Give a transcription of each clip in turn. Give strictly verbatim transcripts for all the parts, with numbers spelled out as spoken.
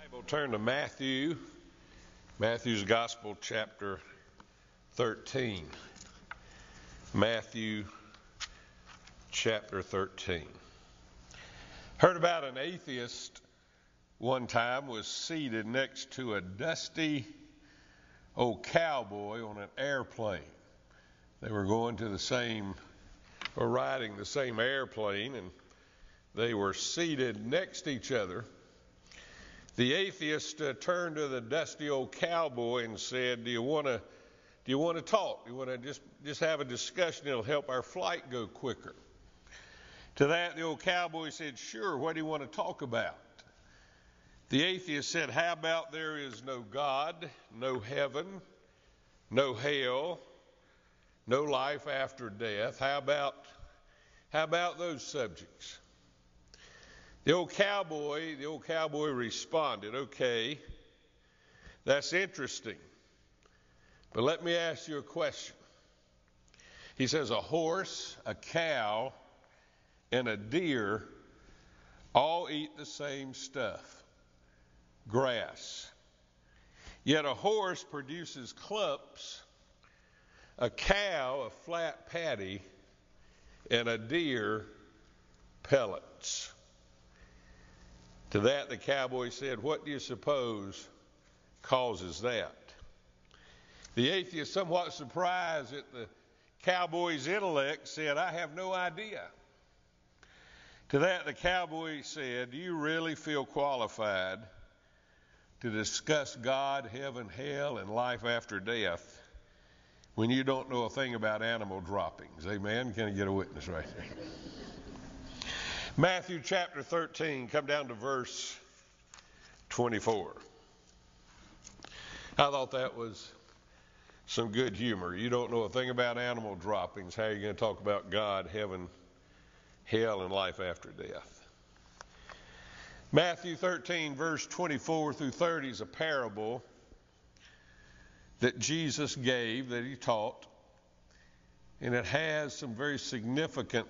Bible, turn to Matthew, Matthew's Gospel, chapter thirteen. Matthew, chapter thirteen. Heard about an atheist one time was seated next to a dusty old cowboy on an airplane. They were going to the same, or riding the same airplane, and they were seated next to each other. The atheist uh, turned to the dusty old cowboy and said, "Do you want to, do you want to talk? Do you want to just just have a discussion? It'll help our flight go quicker." To that, the old cowboy said, "Sure. What do you want to talk about?" The atheist said, "How about there is no God, no heaven, no hell, no life after death? How about, how about those subjects?" The old cowboy, the old cowboy responded, "Okay, that's interesting. But let me ask you a question." He says, "A horse, a cow, and a deer all eat the same stuff, grass. Yet a horse produces clumps, a cow a flat patty, and a deer pellets." To that, the cowboy said, "What do you suppose causes that?" The atheist, somewhat surprised at the cowboy's intellect, said, "I have no idea." To that, the cowboy said, "Do you really feel qualified to discuss God, heaven, hell, and life after death when you don't know a thing about animal droppings?" Amen? Can I get a witness right there? Matthew chapter thirteen, come down to verse twenty-four. I thought that was some good humor. You don't know a thing about animal droppings. How are you going to talk about God, heaven, hell, and life after death? Matthew thirteen, verse twenty-four through thirty is a parable that Jesus gave, that he taught, and it has some very significant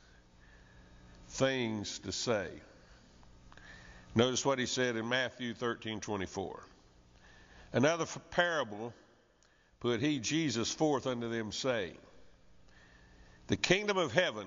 things to say. Notice what he said in Matthew thirteen twenty-four. "Another parable put he, Jesus, forth unto them, saying, The kingdom of heaven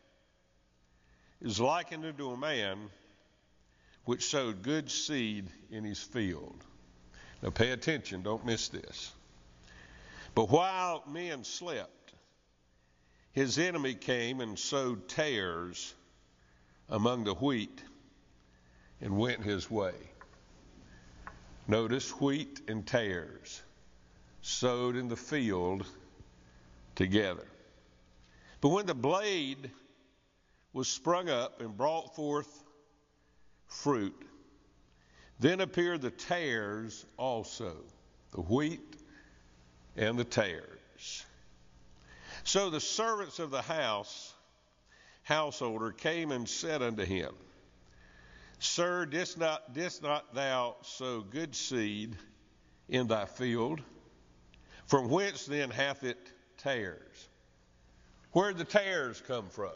is likened unto a man which sowed good seed in his field." Now pay attention, don't miss this. "But while men slept, his enemy came and sowed tares among the wheat and went his way." Notice wheat and tares sowed in the field together. "But when the blade was sprung up and brought forth fruit, then appeared the tares also," the wheat and the tares. "So the servants of the house householder came and said unto him, Sir, didst not, didst not thou sow good seed in thy field? From whence then hath it tares?" Where did the tares come from?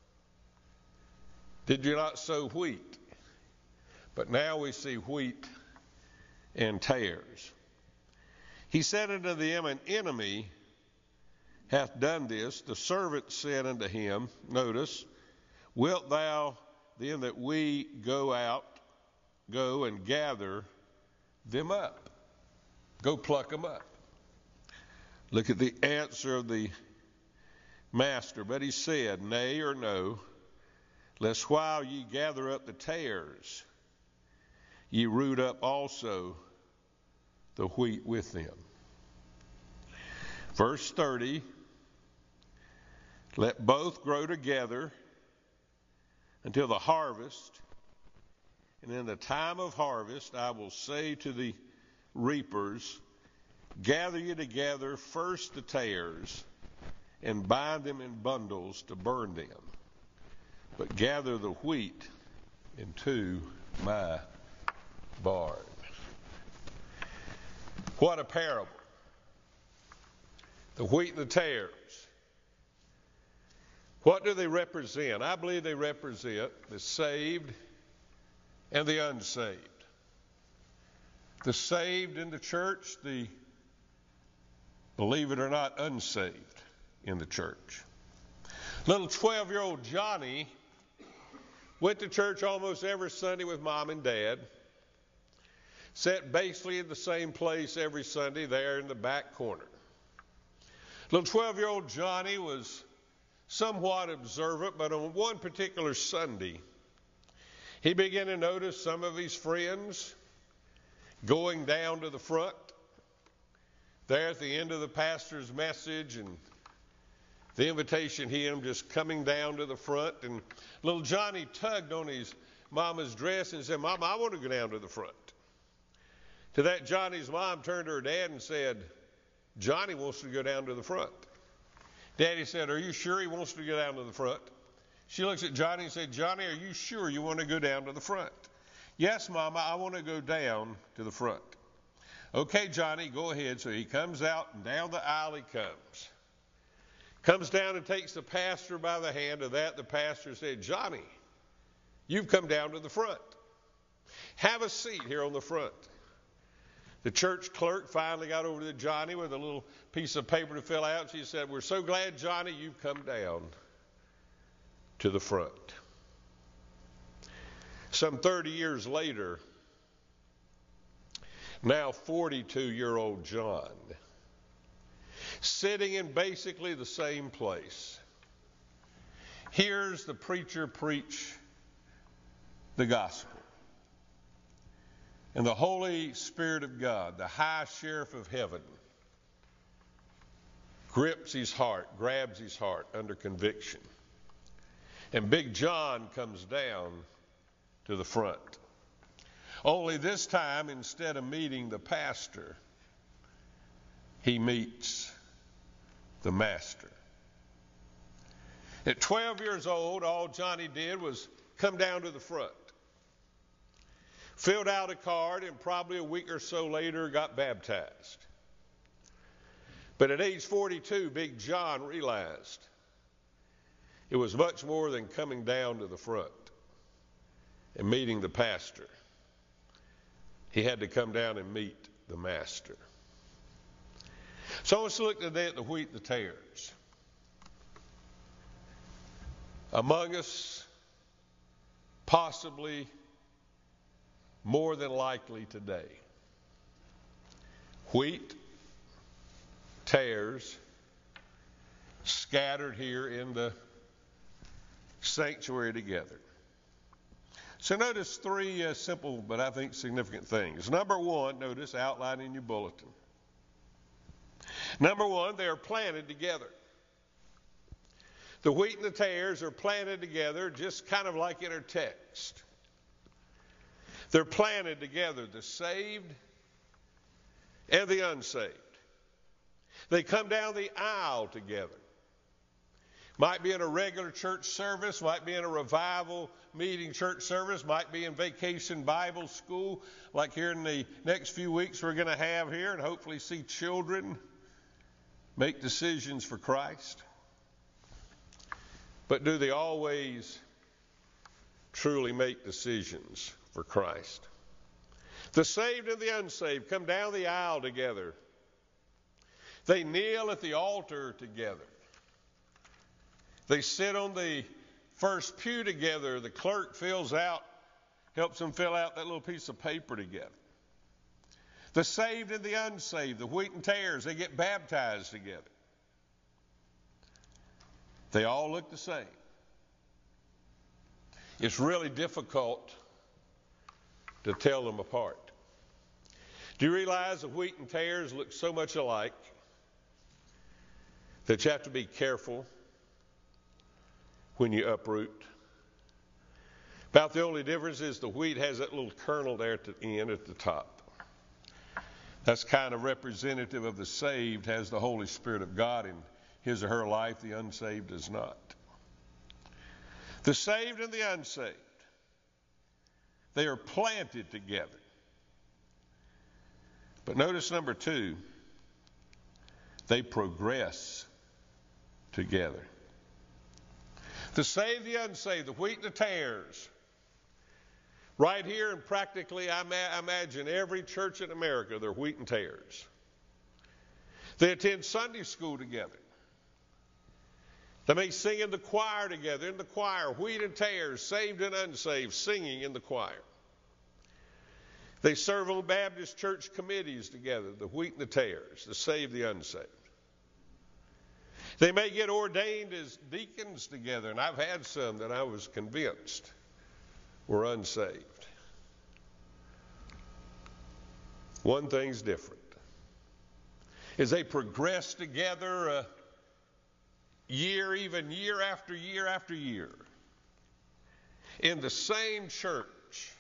Did you not sow wheat? But now we see wheat and tares. "He said unto them, An enemy hath done this." The servant said unto him, notice, "Wilt thou then that we go out, go and gather them up?" Go pluck them up. Look at the answer of the master. "But he said, Nay or no, lest while ye gather up the tares, ye root up also the wheat with them." Verse thirty, "Let both grow together until the harvest, and in the time of harvest I will say to the reapers, Gather ye together first the tares, and bind them in bundles to burn them, but gather the wheat into my barn." What a parable. The wheat and the tares. What do they represent? I believe they represent the saved and the unsaved. The saved in the church, the, believe it or not, unsaved in the church. Little twelve-year-old Johnny went to church almost every Sunday with Mom and Dad. Sat basically in the same place every Sunday there in the back corner. Little twelve-year-old Johnny was somewhat observant, but on one particular Sunday, he began to notice some of his friends going down to the front, there at the end of the pastor's message and the invitation hymn, just coming down to the front. And little Johnny tugged on his mama's dress and said, "Mama, I want to go down to the front." To that, Johnny's mom turned to her dad and said, "Johnny wants to go down to the front." Daddy said, "Are you sure he wants to go down to the front?" She looks at Johnny and said, "Johnny, are you sure you want to go down to the front?" "Yes, Mama, I want to go down to the front." "Okay, Johnny, go ahead." So he comes out, and down the aisle he comes. Comes down and takes the pastor by the hand. To that, the pastor said, "Johnny, you've come down to the front. Have a seat here on the front." The church clerk finally got over to Johnny with a little piece of paper to fill out. She said, "We're so glad, Johnny, you've come down to the front." Some thirty years later, now forty-two-year-old John, sitting in basically the same place, hears the preacher preach the gospel. And the Holy Spirit of God, the High Sheriff of Heaven, grips his heart, grabs his heart under conviction. And Big John comes down to the front. Only this time, instead of meeting the pastor, he meets the master. At twelve years old, all Johnny did was come down to the front, filled out a card, and probably a week or so later got baptized. But at age forty-two, Big John realized it was much more than coming down to the front and meeting the pastor. He had to come down and meet the master. So let's look today at the wheat and the tares. Among us, possibly more than likely today, wheat, tares, scattered here in the sanctuary together. So notice three uh, simple but I think significant things. Number one, notice outlined in your bulletin. Number one, they are planted together. The wheat and the tares are planted together, just kind of like in our text. They're planted together, the saved and the unsaved. They come down the aisle together. Might be in a regular church service, might be in a revival meeting church service, might be in vacation Bible school, like here in the next few weeks we're going to have here, and hopefully see children make decisions for Christ. But do they always truly make decisions for Christ? The saved and the unsaved come down the aisle together. They kneel at the altar together. They sit on the first pew together. The clerk fills out, helps them fill out that little piece of paper together. The saved and the unsaved, the wheat and tares, they get baptized together. They all look the same. It's really difficult to tell them apart. Do you realize the wheat and tares look so much alike that you have to be careful when you uproot? About the only difference is the wheat has that little kernel there at the end, at the top. That's kind of representative of the saved, has the Holy Spirit of God in his or her life. The unsaved does not. The saved and the unsaved, they are planted together. But notice number two, they progress together. The saved, the unsaved, the wheat and the tares Right here, and practically, I ma- imagine every church in America, they're wheat and tares. They attend Sunday school together. They may sing in the choir together, in the choir, wheat and tares, saved and unsaved, singing in the choir. They serve on Baptist church committees together, the wheat and the tares, the saved, the unsaved. They may get ordained as deacons together, and I've had some that I was convinced were unsaved. One thing's different. As they progress together uh, year, even year after year after year, in the same church,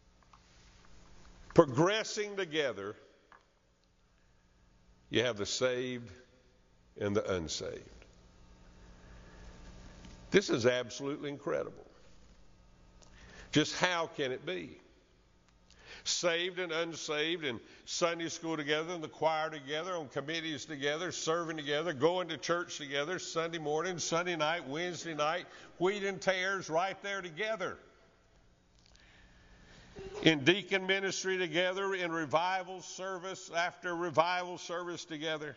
progressing together, you have the saved and the unsaved. This is absolutely incredible. Just how can it be? Saved and unsaved, in Sunday school together, in the choir together, on committees together, serving together, going to church together, Sunday morning, Sunday night, Wednesday night, wheat and tares right there together. In deacon ministry together, in revival service after revival service together.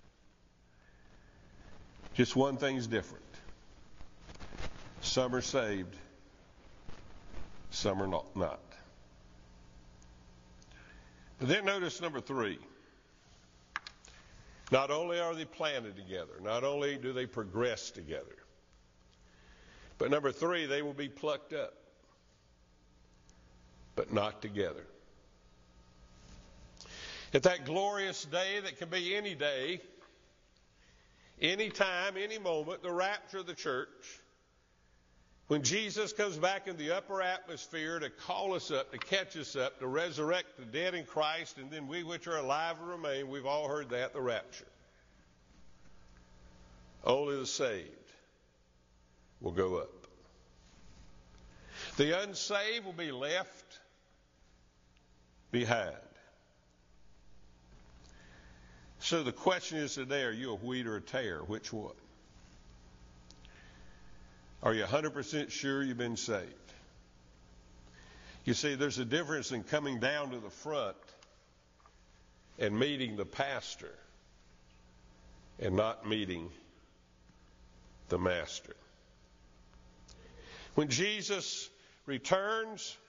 Just one thing's different. Some are saved, some are not. not. But then notice number three. Not only are they planted together, not only do they progress together, but number three, they will be plucked up, but not together. At that glorious day that can be any day, any time, any moment, the rapture of the church, when Jesus comes back in the upper atmosphere to call us up, to catch us up, to resurrect the dead in Christ, and then we which are alive will remain, we've all heard that, the rapture. Only the saved will go up. The unsaved will be left behind. So the question is today, are you a wheat or a tare? Which one? Are you one hundred percent sure you've been saved? You see, there's a difference in coming down to the front and meeting the pastor and not meeting the master. When Jesus returns,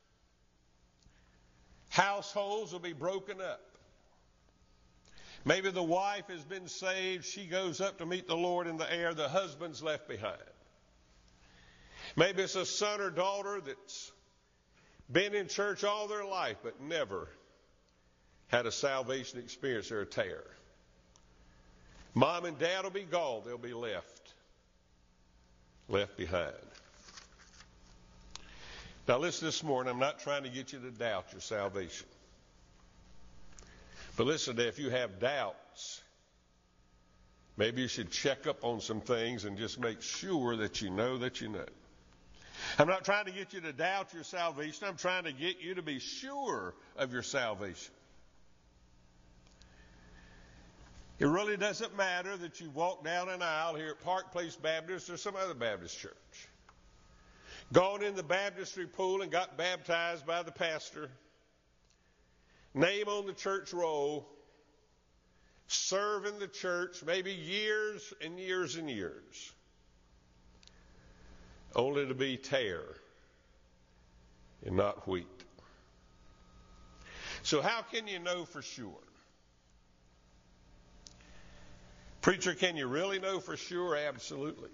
households will be broken up. Maybe the wife has been saved. She goes up to meet the Lord in the air. The husband's left behind. Maybe it's a son or daughter that's been in church all their life but never had a salvation experience. They're a tare. Mom and dad will be gone. They'll be left. Left behind. Now listen this morning. I'm not trying to get you to doubt your salvation. But listen, if you have doubts, maybe you should check up on some things and just make sure that you know that you know. I'm not trying to get you to doubt your salvation. I'm trying to get you to be sure of your salvation. It really doesn't matter that you walk down an aisle here at Park Place Baptist or some other Baptist church, gone in the baptistry pool and got baptized by the pastor, name on the church roll, serve in the church maybe years and years and years, only to be tare and not wheat. So how can you know for sure? Preacher, can you really know for sure? Absolutely.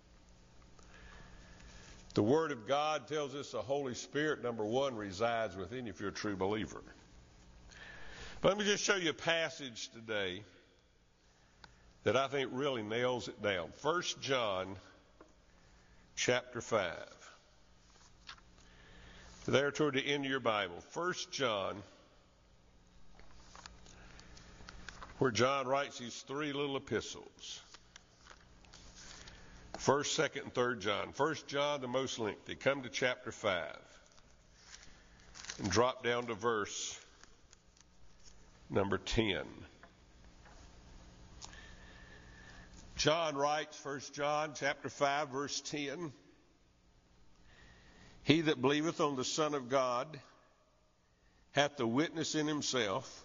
The Word of God tells us the Holy Spirit, number one, resides within you if you're a true believer. But let me just show you a passage today that I think really nails it down. First John chapter five. There toward the end of your Bible. First John, where John writes these three little epistles. First, second, and third John. First John, the most lengthy. Come to chapter five and drop down to verse number ten. John writes, First John chapter five, verse ten. He that believeth on the Son of God hath the witness in himself.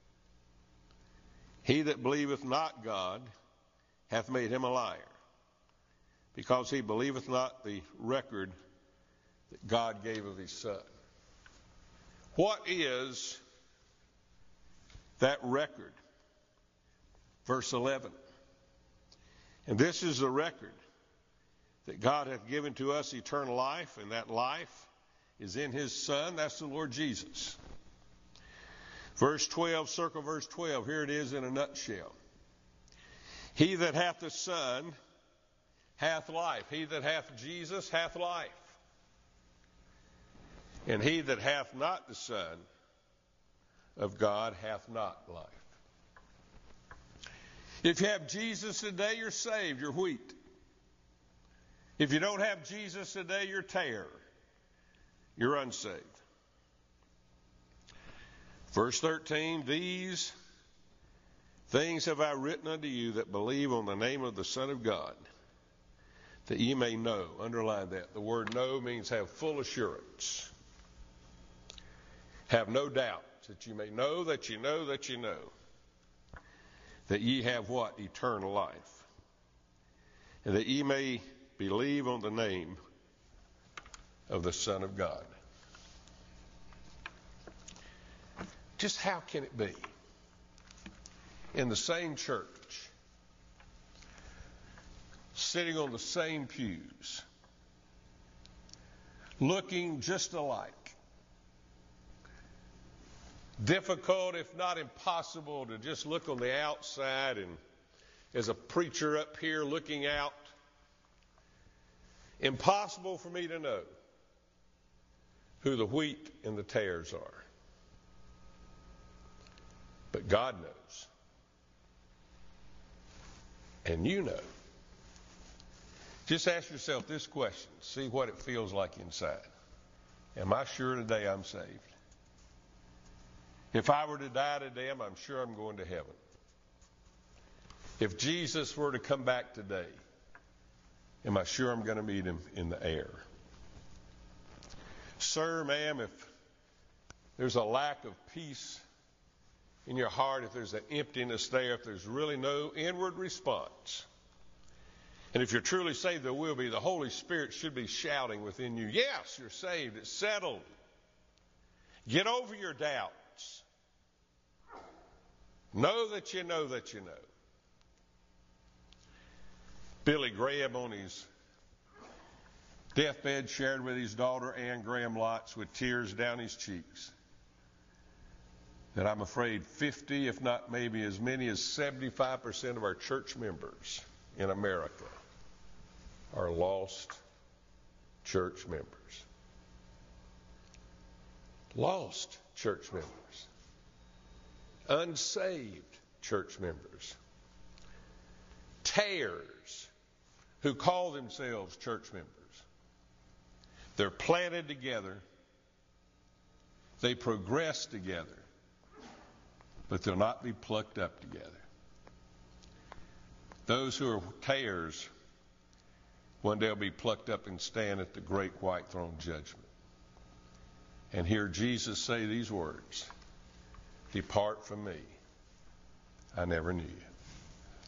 He that believeth not God hath made him a liar, because he believeth not the record that God gave of his Son. What is that record? Verse eleven. And this is the record, that God hath given to us eternal life, and that life is in his Son. That's the Lord Jesus. Verse twelve, circle verse twelve. Here it is in a nutshell. He that hath the Son hath life. He that hath Jesus hath life. And he that hath not the Son of God hath not life. If you have Jesus today, you're saved. You're wheat. If you don't have Jesus today, you're tare. You're unsaved. Verse thirteen, these things have I written unto you that believe on the name of the Son of God, that ye may know. Underline that. The word know means have full assurance. Have no doubt, that you may know that you know that you know, that ye have what? Eternal life. And that ye may believe on the name of the Son of God. Just how can it be? In the same church, sitting on the same pews, looking just alike, difficult, if not impossible, to just look on the outside and as a preacher up here looking out, impossible for me to know who the wheat and the tares are. But God knows. And you know. Just ask yourself this question. See what it feels like inside. Am I sure today I'm saved? If I were to die today, I'm sure I'm going to heaven. If Jesus were to come back today, am I sure I'm going to meet him in the air? Sir, ma'am, if there's a lack of peace in your heart, if there's an emptiness there, if there's really no inward response, and if you're truly saved, there will be. The Holy Spirit should be shouting within you, yes, you're saved, it's settled. Get over your doubts. Know that you know that you know. Billy Graham on his deathbed shared with his daughter Ann Graham Lotz with tears down his cheeks that I'm afraid fifty, if not maybe as many as seventy-five percent of our church members in America are lost church members. Lost church members. Unsaved church members. Tares who call themselves church members. They're planted together. They progress together. But they'll not be plucked up together. Those who are tares, one day will be plucked up and stand at the great white throne judgment. And hear Jesus say these words, depart from me, I never knew you.